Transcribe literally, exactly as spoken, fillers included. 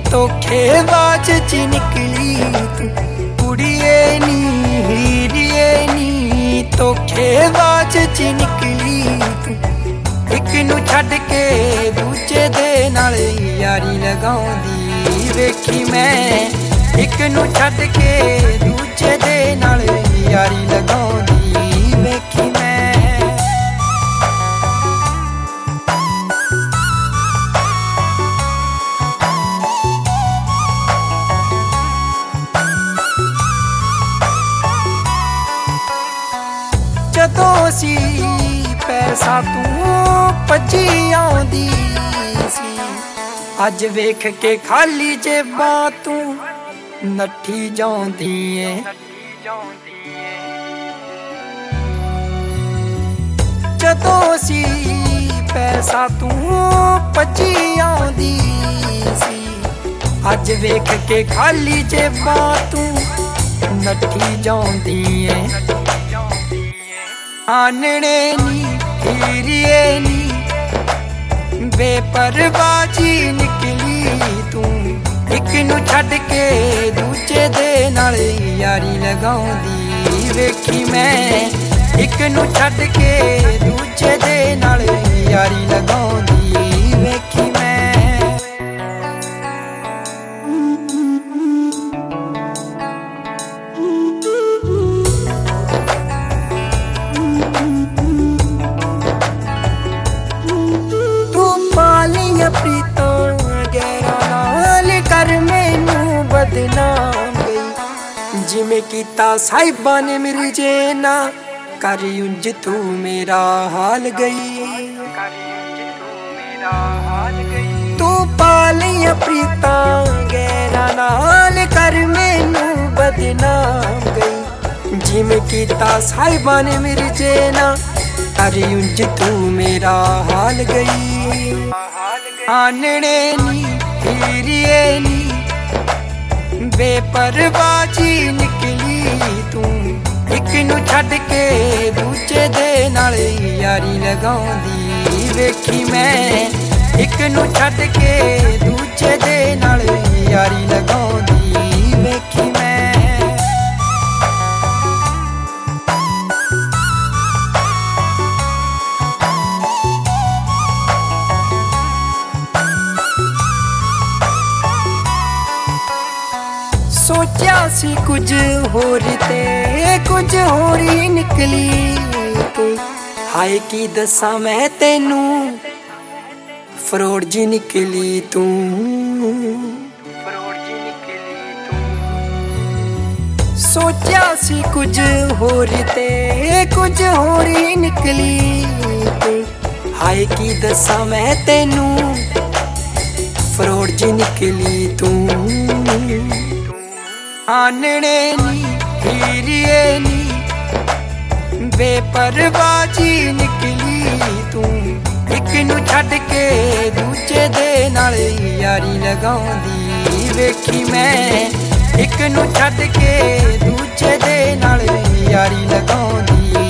ਧੋਖੇਬਾਜ਼ ਚ ਨਿਕਲੀ ਤੂੰ ਕੁੜੀਏ ਨੀ ਹੀਰੀਏ ਨੀ ਧੋਖੇਬਾਜ਼ ਚ ਨਿਕਲੀ ਤੂੰ ਇੱਕ ਨੂੰ ਛੱਡ ਕੇ ਦੂਜੇ ਦੇ ਨਾਲ ਯਾਰੀ ਲਗਾਉਂਦੀ ਵੇਖੀ ਮੈਂ ਇੱਕ ਨੂੰ ਛੱਡ ਕੇ ਦੂਜੇ ਦੇ ਨਾਲ ਯਾਰੀ ਲਗਾਉਂਦੀ ਵੇਖੀ ਮੈਂ ਜਦੋਂ ਸੀ ਪੈਸਾ ਤੂੰ ਭੱਜੀ ਆਉਂਦੀ ਸੀ ਅੱਜ ਵੇਖ ਕੇ ਖਾਲੀ ਜੇਬਾਂ ਤੂੰ ਨੱਠੀ ਜਾਂਦੀ ਏ ਜਦੋਂ ਸੀ ਪੈਸਾ ਤੂੰ ਭੱਜੀ ਆਉਂਦੀ ਸੀ ਅੱਜ ਵੇਖ ਕੇ ਖਾਲੀ ਜੇਬਾਂ ਤੂੰ ਨੱਠੀ ਜਾਂਦੀ ਏ ਆਨਣੇ ਨੀ ਹੀਰੀਏ ਨੀ ਬੇਪਰਵਾਹੀ ਨਿਕਲੀ ਤੂੰ ਇੱਕ ਨੂੰ ਛੱਡ ਕੇ ਦੂਜੇ ਦੇ ਨਾਲ ਯਾਰੀ ਲਗਾਉਂਦੀ ਵੇਖੀ ਮੈਂ ਇੱਕ ਨੂੰ ਛੱਡ ਕੇ ਦੂਜੇ ਦੇ ਨਾਲ ਯਾਰੀ ਲਗਾਉਂਦੀ ਵੇਖੀ ਮੈਂ ਪ੍ਰੀਤਾਂ ਗਹਿਰਾ ਨਾਲ ਕਰ ਮੈਨੂੰ ਬਦਨਾਮ ਗਈ ਜਿਵੇਂ ਕੀਤਾ ਸਾਹਿਬਾਂ ਨੇ ਮਿਰਜੇ ਨਾ ਕਰ ਉਂਝ ਤੂੰ ਮੇਰਾ ਹਾਲ ਗਈ ਤੂੰ ਪਾ ਲਈਆਂ ਪ੍ਰੀਤਾਂ ਗਹਿਰਾ ਨਾਲ ਕਰ ਮੈਨੂੰ ਬਦਨਾਮ ਗਈ ਜਿਵੇਂ ਕੀਤਾ ਸਾਹਿਬਾਂ ਨੇ ਮਿਰਜੇ ਨਾ ਕਰ ਉਂਝ ਤੂੰ ਮੇਰਾ ਹਾਲ ਗਈ ਆਨਣੇ ਨੀ ਹੀਰੀਏ ਨੀ ਬੇਪਰਵਾਹੀ ਨਿਕਲੀ ਤੂੰ ਇੱਕ ਨੂੰ ਛੱਡ ਕੇ ਦੂਜੇ ਦੇ ਨਾਲ ਯਾਰੀ ਲਗਾਉਂਦੀ ਵੇਖੀ ਮੈਂ ਇੱਕ ਨੂੰ ਛੱਡ ਕੇ ਦੂਜੇ ਦੇ ਨਾਲ ਯਾਰੀ ਲਗਾਉਂਦੀ ਵੇਖੀ ਮੈਂ ਸੋਚਿਆ ਸੀ ਕੁਝ ਹੋਰ ਤੇ ਕੁਝ ਹੋਰ ਹੀ ਨਿਕਲੀ ਤੂੰ ਹਾਏ ਕੀ ਦੱਸਾਂ ਮੈਂ ਤੈਨੂੰ ਫਰੋੜ ਜੀ ਨਿਕਲੀ ਤੂੰ ਸੋਚਿਆ ਸੀ ਕੁਝ ਹੋਰ ਤੇ ਕੁਝ ਹੋਰ ਹੀ ਨਿਕਲੀ ਤੂੰ ਹਾਏ ਕੀ ਦੱਸਾਂ ਮੈਂ ਤੈਨੂੰ ਫਰੋੜ ਜੀ ਨਿਕਲੀ ਤੂੰ ਆਨਣੇ ਨੀ ਹੀਰੀਏ ਨੀ ਬੇਪਰਵਾਹੀ ਨਿਕਲੀ ਤੂੰ ਇੱਕ ਨੂੰ ਛੱਡ ਕੇ ਦੂਜੇ ਦੇ ਨਾਲ ਯਾਰੀ ਲਗਾਉਂਦੀ ਵੇਖੀ ਮੈਂ ਇੱਕ ਨੂੰ ਛੱਡ ਕੇ ਦੂਜੇ ਦੇ ਨਾਲ ਯਾਰੀ ਲਗਾਉਂਦੀ